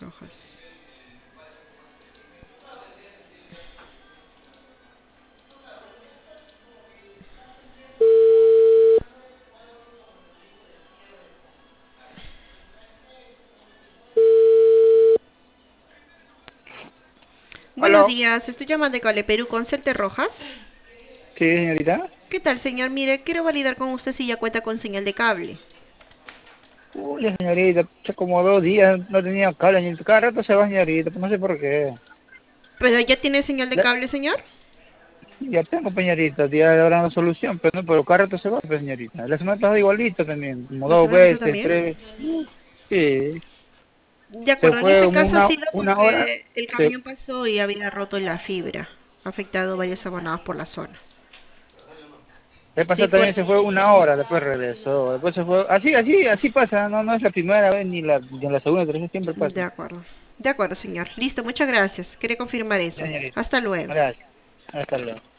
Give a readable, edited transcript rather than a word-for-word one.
Rojas. Buenos Aló, días, estoy llamando de Cable Perú con Celte Rojas. sí, señorita. ¿Qué tal, señor? Mire, quiero validar con usted si ya cuenta con señal de cable. Uy, señorita, hace como 2 días no tenía cable, ni cada rato se va, señorita, pues no sé por qué. ¿Pero ya tiene señal de Ya, cable, señor? ya tengo, señorita, ya habrá una solución, pero no, pero cada rato se va, pues, señorita. La semana pasada igualito también, como ¿La dos semana pasada veces, también? 3 veces. Sí, De se acuerdo, en fue este como caso ha sido una hora, porque el se, camión pasó y había roto la fibra, ha afectado varios abonados por la zona. el Sí, pasado también se fue una hora, después regresó, después se fue, así pasa, no es la primera vez ni la segunda, tercera, siempre pasa. de acuerdo. De acuerdo, señor. Listo, muchas gracias. Quería confirmar Ya, eso. señorita, Hasta luego. gracias, hasta luego.